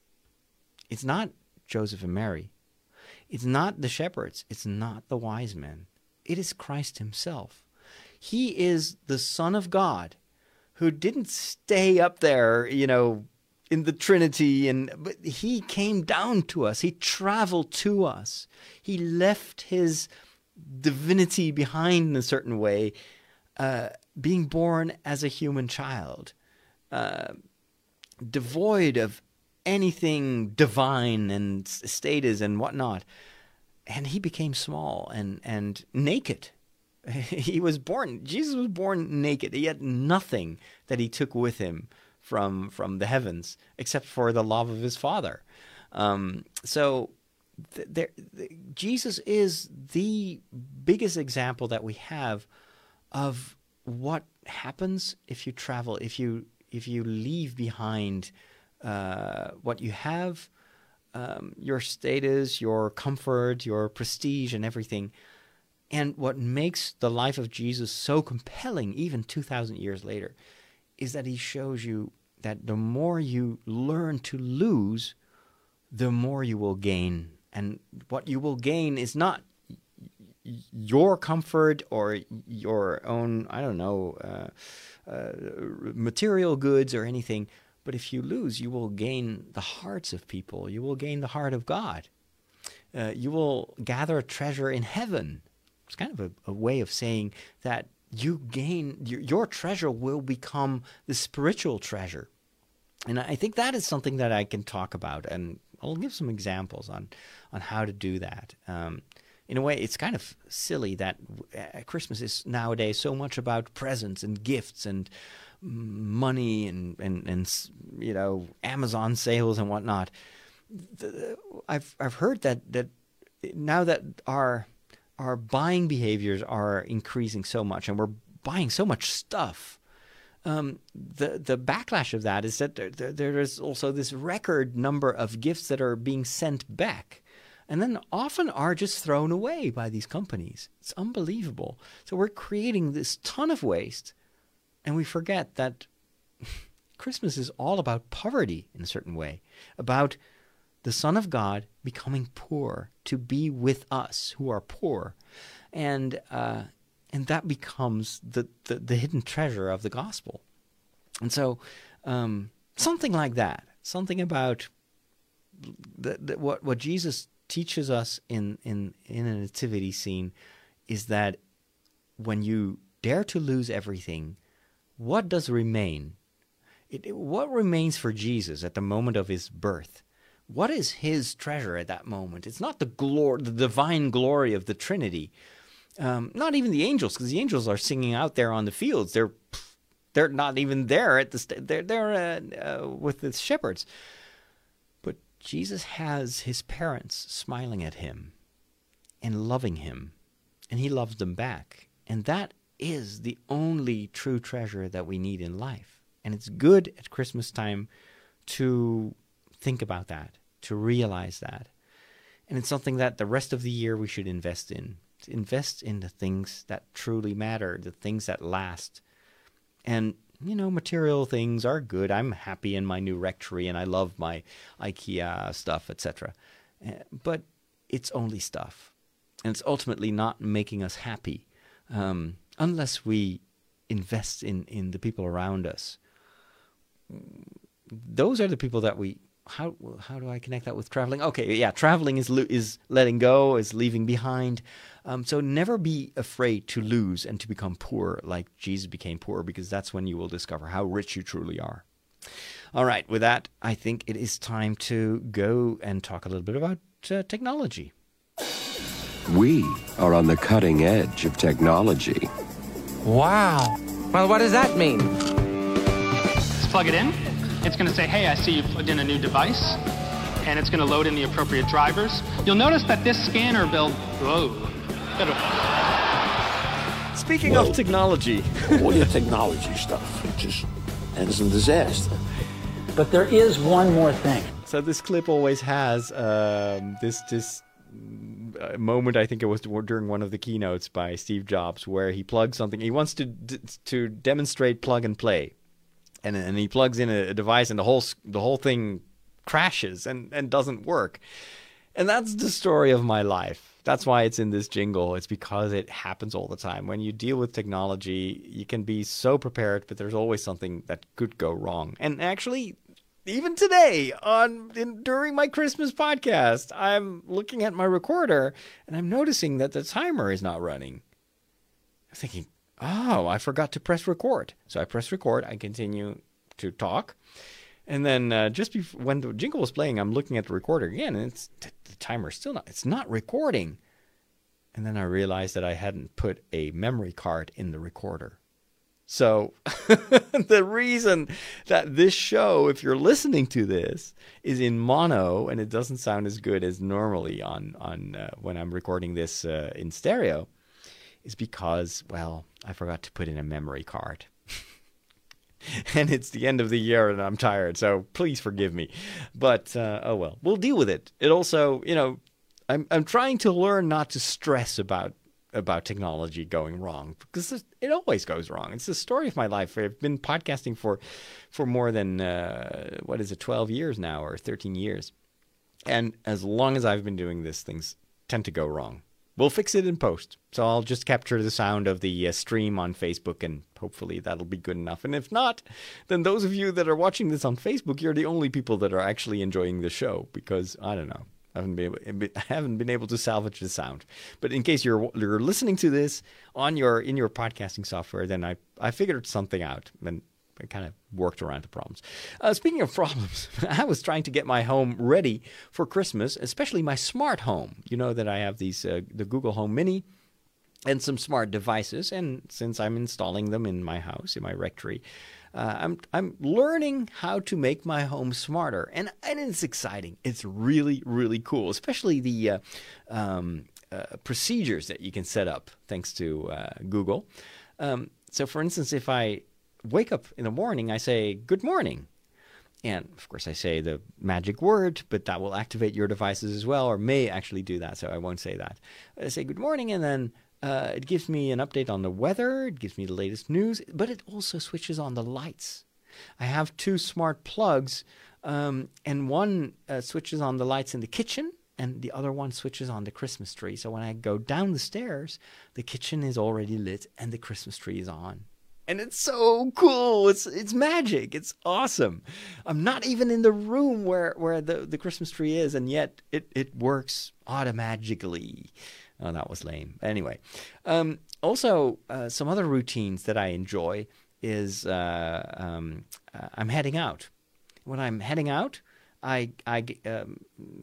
[SPEAKER 1] It's not Joseph and Mary. It's not the shepherds. It's not the wise men. It is Christ himself. He is the Son of God who didn't stay up there, you know, in the Trinity, and but he came down to us. He traveled to us. He left his divinity behind in a certain way, uh, being born as a human child, uh, devoid of anything divine and status and whatnot. And he became small and, and naked. He was born, Jesus was born naked. He had nothing that he took with him from from the heavens, except for the love of his Father. Um, so th- there, th- Jesus is the biggest example that we have of what happens if you travel, if you if you leave behind uh, what you have, um, your status, your comfort, your prestige, and everything. And what makes the life of Jesus so compelling, even two thousand years later, is that he shows you that the more you learn to lose, the more you will gain. And what you will gain is not your comfort or your own, I don't know, uh, uh, material goods or anything. But if you lose, you will gain the hearts of people. You will gain the heart of God. Uh, you will gather a treasure in heaven. It's kind of a, a way of saying that you gain, your, your treasure will become the spiritual treasure. And I think that is something that I can talk about, and I'll give some examples on, on how to do that. Um, in a way, it's kind of silly that uh, Christmas is nowadays so much about presents and gifts and money and, and, and you know, Amazon sales and whatnot. The, I've I've heard that that now that our our buying behaviors are increasing so much and we're buying so much stuff, um, the the backlash of that is that there, there, there is also this record number of gifts that are being sent back, and then often are just thrown away by these companies. It's unbelievable. So we're creating this ton of waste, and we forget that Christmas is all about poverty in a certain way, about the Son of God becoming poor to be with us who are poor. And uh, and that becomes the, the, the hidden treasure of the gospel. And so um, something like that, something about the, the, what, what Jesus teaches us in, in, in a nativity scene is that when you dare to lose everything, what does remain? It, it, what remains for Jesus at the moment of his birth? What is his treasure at that moment? It's not the glory, the divine glory of the Trinity. Um, not even the angels, because the angels are singing out there on the fields. They're they're not even there at the st- they're they're uh, uh, with the shepherds. But Jesus has his parents smiling at him and loving him, and he loves them back. And that is the only true treasure that we need in life. And it's good at Christmas time to think about that, to realize that. And it's something that the rest of the year we should invest in. To invest in the things that truly matter, the things that last. And, you know, material things are good. I'm happy in my new rectory and I love my IKEA stuff, et cetera. But it's only stuff. And it's ultimately not making us happy um, unless we invest in, in the people around us. Those are the people that we... How how do I connect that with traveling? Okay, yeah, traveling is is letting go, is leaving behind. Um, so never be afraid to lose and to become poor like Jesus became poor, because that's when you will discover how rich you truly are. All right, with that, I think it is time to go and talk a little bit about uh, technology.
[SPEAKER 10] We are on the cutting edge of technology.
[SPEAKER 11] Wow. Well, what does that mean?
[SPEAKER 12] Just plug it in. It's going to say, hey, I see you plugged in a new device, and it's going to load in the appropriate drivers. You'll notice that this scanner build, whoa.
[SPEAKER 1] Speaking well, of technology.
[SPEAKER 13] All your technology stuff, it just ends in disaster.
[SPEAKER 14] But there is one more thing.
[SPEAKER 1] So this clip always has um, this this moment, I think it was during one of the keynotes by Steve Jobs, where he plugs something. He wants to to demonstrate plug and play. And and he plugs in a, a device, and the whole the whole thing crashes and, and doesn't work. And that's the story of my life. That's why it's in this jingle. It's because it happens all the time. When you deal with technology, you can be so prepared, but there's always something that could go wrong. And actually, even today, on in, during my Christmas podcast, I'm looking at my recorder, and I'm noticing that the timer is not running. I'm thinking, oh, I forgot to press record. So I press record. I continue to talk. And then uh, just before, when the jingle was playing, I'm looking at the recorder again, and it's the timer's still not, it's not recording. And then I realized that I hadn't put a memory card in the recorder. So the reason that this show, if you're listening to this, is in mono and it doesn't sound as good as normally on, on uh, when I'm recording this uh, in stereo, is because, well, I forgot to put in a memory card. and it's the end of the year and I'm tired, so please forgive me. But, uh, oh well, we'll deal with it. It also, you know, I'm I'm trying to learn not to stress about about technology going wrong, because it always goes wrong. It's the story of my life. I've been podcasting for for more than, uh, what is it, twelve years now, or thirteen years. And as long as I've been doing this, things tend to go wrong. We'll fix it in post. So I'll just capture the sound of the uh, stream on Facebook, and hopefully that'll be good enough. And if not, then those of you that are watching this on Facebook, you're the only people that are actually enjoying the show, because, I don't know, I haven't been able, I haven't been able to salvage the sound. But in case you're you're listening to this on your in your podcasting software, then I, I figured something out, and I kind of worked around the problems. Uh, speaking of problems, I was trying to get my home ready for Christmas, especially my smart home. You know that I have these uh, the Google Home Mini and some smart devices, and since I'm installing them in my house, in my rectory, uh, I'm I'm learning how to make my home smarter, and and it's exciting. It's really really cool, especially the uh, um, uh, procedures that you can set up thanks to uh, Google. Um, so, for instance, if I wake up in the morning, I say, good morning. And, of course, I say the magic word, but that will activate your devices as well, or may actually do that, so I won't say that. I say good morning, and then uh, it gives me an update on the weather, it gives me the latest news, but it also switches on the lights. I have two smart plugs, um, and one uh, switches on the lights in the kitchen, and the other one switches on the Christmas tree. So when I go down the stairs, the kitchen is already lit, and the Christmas tree is on. And it's so cool. It's it's magic. It's awesome. I'm not even in the room where, where the, the Christmas tree is, and yet it, it works automatically. Oh, that was lame. Anyway, um, also, uh, some other routines that I enjoy is uh, um, uh, I'm heading out. When I'm heading out, I I um,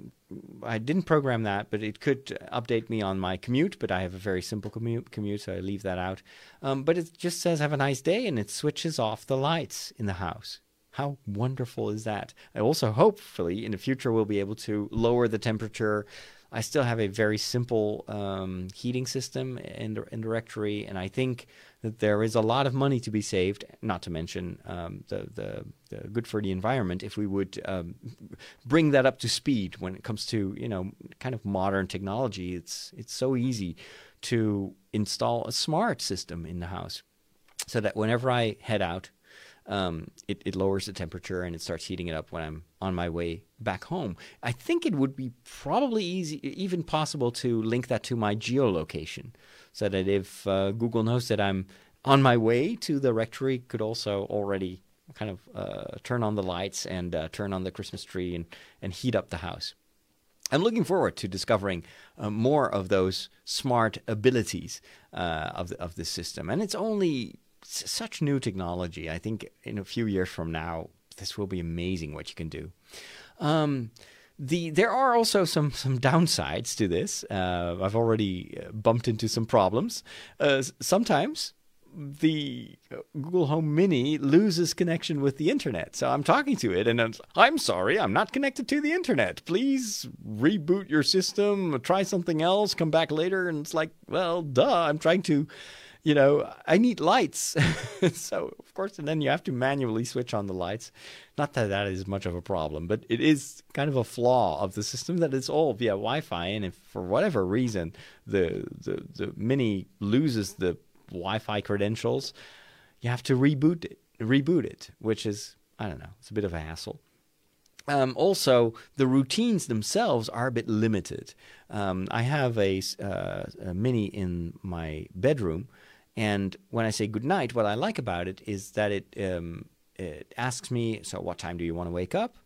[SPEAKER 1] I didn't program that, but it could update me on my commute. But I have a very simple commute, commute so I leave that out. Um, but it just says "Have a nice day," and it switches off the lights in the house. How wonderful is that? I also hopefully in the future will be able to lower the temperature. I still have a very simple um, heating system in the, in the rectory, and I think that there is a lot of money to be saved, not to mention um, the, the, the good for the environment, if we would um, bring that up to speed when it comes to, you know, kind of modern technology. It's, it's so easy to install a smart system in the house so that whenever I head out, Um, it, it lowers the temperature and it starts heating it up when I'm on my way back home. I think it would be probably easy, even possible to link that to my geolocation so that if uh, Google knows that I'm on my way to the rectory, it could also already kind of uh, turn on the lights and uh, turn on the Christmas tree and, and heat up the house. I'm looking forward to discovering uh, more of those smart abilities uh, of, the, of this system. And it's only such new technology. I think in a few years from now, this will be amazing what you can do. Um, the there are also some some downsides to this. Uh, I've already bumped into some problems. Uh, sometimes the Google Home Mini loses connection with the internet. So I'm talking to it and it's, I'm sorry, I'm not connected to the internet. Please reboot your system, try something else, come back later. And it's like, well, duh, I'm trying to, you know, I need lights. So, of course, and then you have to manually switch on the lights. Not that that is much of a problem, but it is kind of a flaw of the system that it's all via Wi-Fi. And if for whatever reason the the, the Mini loses the Wi-Fi credentials, you have to reboot it, reboot it, which is, I don't know, it's a bit of a hassle. Um, also, the routines themselves are a bit limited. Um, I have a, uh, a Mini in my bedroom, and when I say goodnight, what I like about it is that it, um, it asks me, so what time do you want to wake up?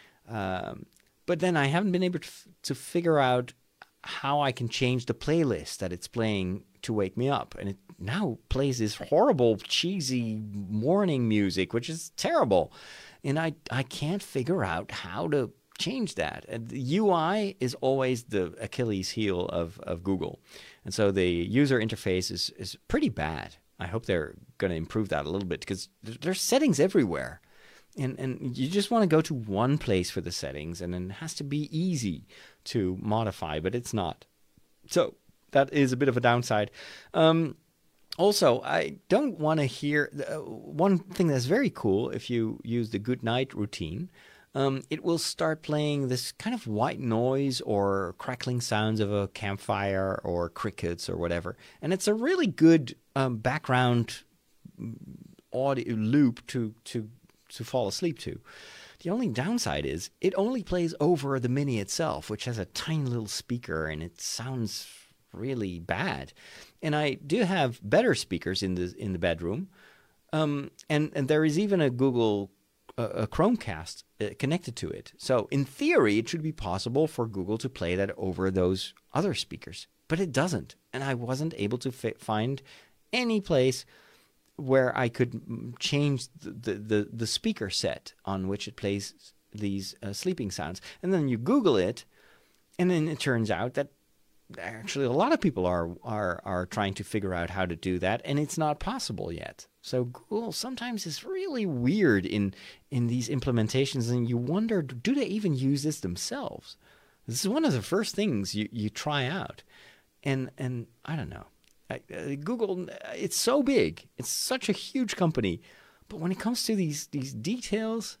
[SPEAKER 1] Um, but then I haven't been able to, f- to figure out how I can change the playlist that it's playing to wake me up. And it now plays this horrible, cheesy morning music, which is terrible. And I, I can't figure out how to change that. And the U I is always the Achilles heel of, of Google. And so the user interface is, is pretty bad. I hope they're going to improve that a little bit because there's settings everywhere. And and you just want to go to one place for the settings, and then it has to be easy to modify, but it's not. So that is a bit of a downside. Um, Also, I don't want to hear uh, one thing that's very cool. If you use the good night routine, um, it will start playing this kind of white noise or crackling sounds of a campfire or crickets or whatever. And it's a really good um, background audio loop to, to, to fall asleep to. The only downside is it only plays over the Mini itself, which has a tiny little speaker, and it sounds really bad. And I do have better speakers in the in the bedroom, um, and and there is even a Google uh, a Chromecast uh, connected to it. So in theory, it should be possible for Google to play that over those other speakers, but it doesn't. And I wasn't able to fi- find any place where I could change the, the, the, the speaker set on which it plays these uh, sleeping sounds. And then you Google it, and then it turns out that actually a lot of people are, are, are trying to figure out how to do that, and it's not possible yet. So Google sometimes is really weird in, in these implementations, and you wonder, do they even use this themselves? This is one of the first things you, you try out. And, and I don't know. Uh, Google, it's so big. It's such a huge company. But when it comes to these these details,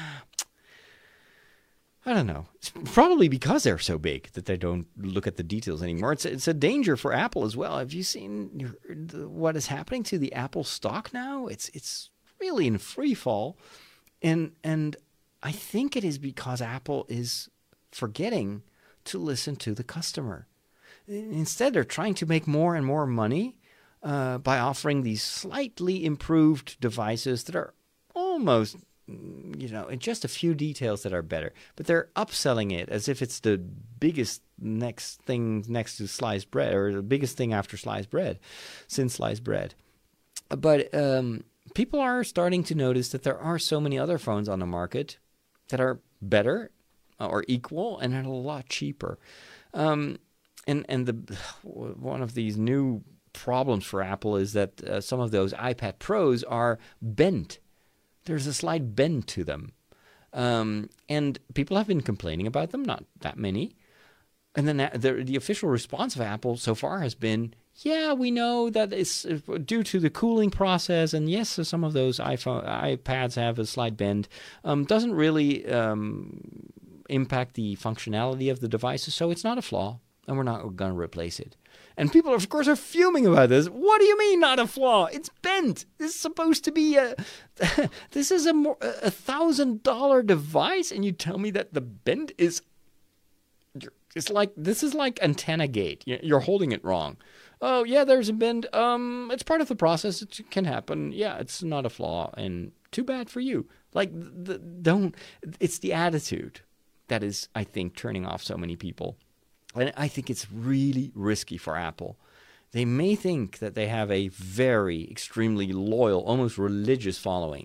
[SPEAKER 1] I don't know. It's probably because they're so big that they don't look at the details anymore. It's, it's a danger for Apple as well. Have you seen what is happening to the Apple stock now? It's it's really in free fall. And, and I think it is because Apple is forgetting to listen to the customer. Instead, they're trying to make more and more money uh, by offering these slightly improved devices that are almost, you know, in just a few details that are better. But they're upselling it as if it's the biggest next thing next to sliced bread, or the biggest thing after sliced bread, since sliced bread. But um, people are starting to notice that there are so many other phones on the market that are better or equal and at a lot cheaper. Um, And and the one of these new problems for Apple is that uh, some of those iPad Pros are bent. There's a slight bend to them. Um, and people have been complaining about them, not that many. And then the, the official response of Apple so far has been, yeah, we know that it's due to the cooling process. And yes, so some of those iPhone iPads have a slight bend. Um, doesn't really um, impact the functionality of the devices, so it's not a flaw. And we're not going to replace it. And people, of course, are fuming about this. What do you mean, not a flaw? It's bent. This is supposed to be a... this is a more, a thousand dollar device, and you tell me that the bend is... It's like... This is like antenna gate. You're holding it wrong. Oh, yeah, there's a bend. Um, it's part of the process. It can happen. Yeah, it's not a flaw, and too bad for you. Like, the, don't... It's the attitude that is, I think, turning off so many people. And I think it's really risky for Apple. They may think that they have a very extremely loyal, almost religious following.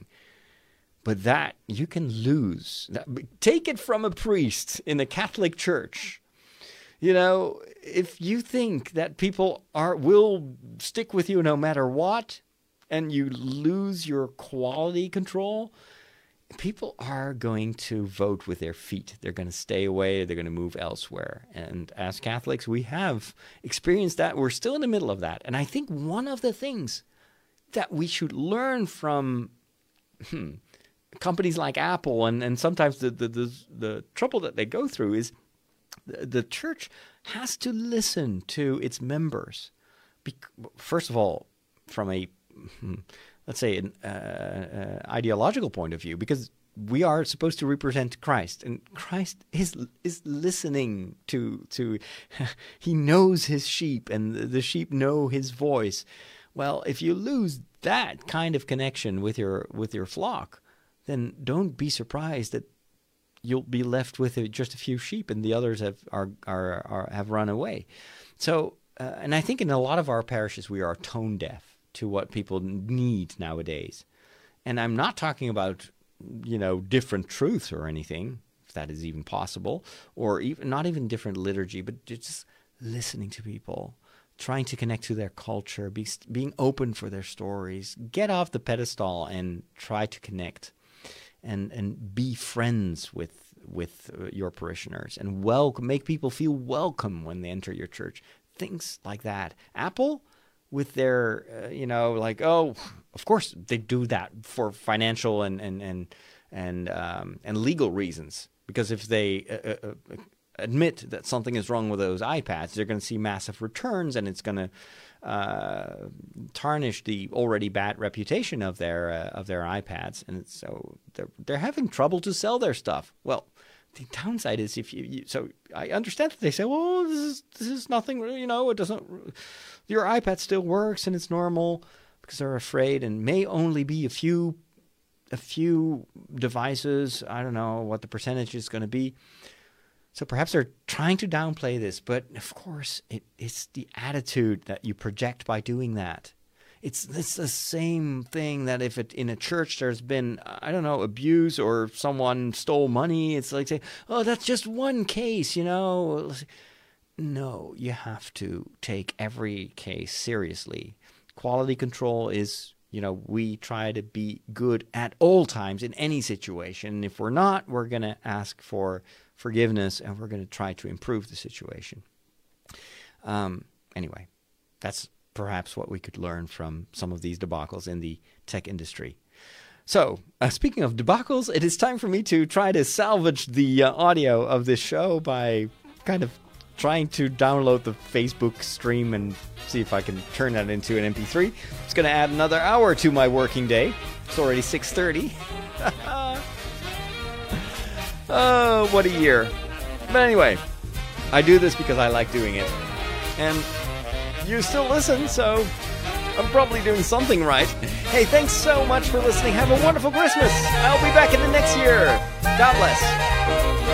[SPEAKER 1] But that, you can lose. Take it from a priest in a Catholic church. You know, if you think that people are will stick with you no matter what, and you lose your quality control, people are going to vote with their feet. They're going to stay away. They're going to move elsewhere. And as Catholics, we have experienced that. We're still in the middle of that. And I think one of the things that we should learn from hmm, companies like Apple, and, and sometimes the, the, the, the trouble that they go through, is the, the church has to listen to its members. Be- first of all, from a... Hmm, let's say, an uh, uh, ideological point of view, because we are supposed to represent Christ, and Christ is is listening to to. He knows his sheep, and the sheep know his voice. Well, if you lose that kind of connection with your with your flock, then don't be surprised that you'll be left with just a few sheep, and the others have are are, are have run away. So, uh, and I think in a lot of our parishes we are tone deaf to what people need nowadays. And I'm not talking about, you know, different truths or anything, if that is even possible, or even not even different liturgy, but just listening to people, trying to connect to their culture, be, being open for their stories, get off the pedestal and try to connect and, and be friends with, with your parishioners and welcome, make people feel welcome when they enter your church. Things like that. Apple, with their, uh, you know, like, oh, of course they do that for financial and and and and um, and legal reasons. Because if they uh, uh, admit that something is wrong with those iPads, they're going to see massive returns, and it's going to uh, tarnish the already bad reputation of their uh, of their iPads, and so they're they're having trouble to sell their stuff. Well, the downside is if you, you so I understand that they say, well, this is this is nothing, you know, it doesn't. Your iPad still works and it's normal, because they're afraid, and may only be a few a few devices. I don't know what the percentage is going to be. So perhaps they're trying to downplay this, but of course it, it's the attitude that you project by doing that. It's, it's the same thing that if it, in a church there's been, I don't know, abuse or someone stole money, it's like saying, oh, that's just one case, you know. No, you have to take every case seriously. Quality control is, you know, we try to be good at all times in any situation. If we're not, we're going to ask for forgiveness, and we're going to try to improve the situation. Um, anyway, that's perhaps what we could learn from some of these debacles in the tech industry. So, uh, speaking of debacles, it is time for me to try to salvage the uh, audio of this show by kind of trying to download the Facebook stream and see if I can turn that into an M P three. It's going to add another hour to my working day. It's already six thirty. Oh, what a year. But anyway, I do this because I like doing it. And you still listen, so I'm probably doing something right. Hey, thanks so much for listening. Have a wonderful Christmas. I'll be back in the next year. God bless.